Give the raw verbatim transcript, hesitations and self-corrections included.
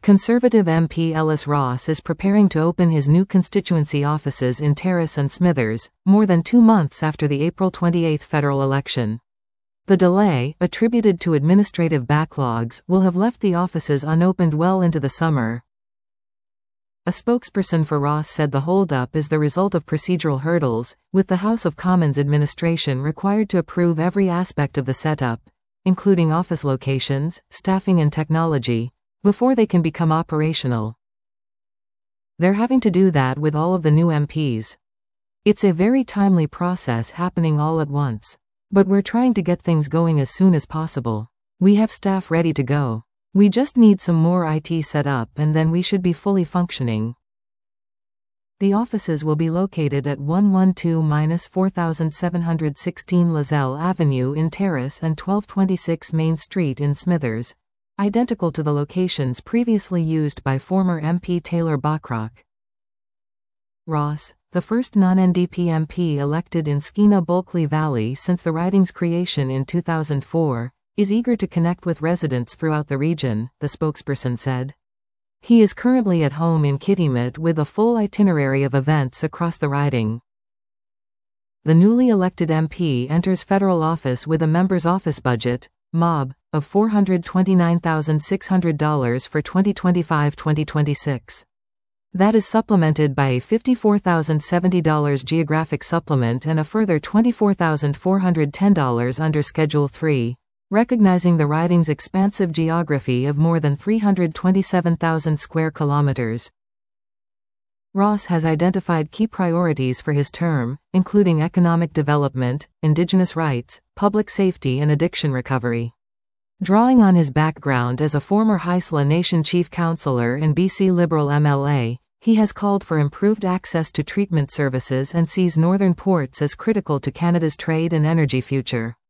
Conservative M P Ellis Ross is preparing to open his new constituency offices in Terrace and Smithers, more than two months after the April twenty-eighth federal election. The delay, attributed to administrative backlogs, will have left the offices unopened well into the summer. A spokesperson for Ross said the holdup is the result of procedural hurdles, with the House of Commons administration required to approve every aspect of the setup, including office locations, staffing and technology, before they can become operational. They're having to do that with all of the new M Ps. It's a very timely process happening all at once. But we're trying to get things going as soon as possible. We have staff ready to go. We just need some more I T set up and then we should be fully functioning. The offices will be located at one twelve four seven one six Lazelle Avenue in Terrace and twelve twenty-six Main Street in Smithers, identical to the locations previously used by former M P Taylor Bachrock. Ross, the first non-N D P M P elected in Skeena-Bulkley Valley since the riding's creation in two thousand four, is eager to connect with residents throughout the region, the spokesperson said. He is currently at home in Kitimat with a full itinerary of events across the riding. The newly elected M P enters federal office with a member's office budget, M O B, of four hundred twenty-nine thousand six hundred dollars for twenty twenty-five to twenty twenty-six. That is supplemented by a fifty-four thousand seventy dollars geographic supplement and a further twenty-four thousand four hundred ten dollars under Schedule three, recognizing the riding's expansive geography of more than three hundred twenty-seven thousand square kilometers. Ross has identified key priorities for his term, including economic development, indigenous rights, public safety and addiction recovery. Drawing on his background as a former Haisla Nation chief counselor and B C Liberal M L A, he has called for improved access to treatment services and sees northern ports as critical to Canada's trade and energy future.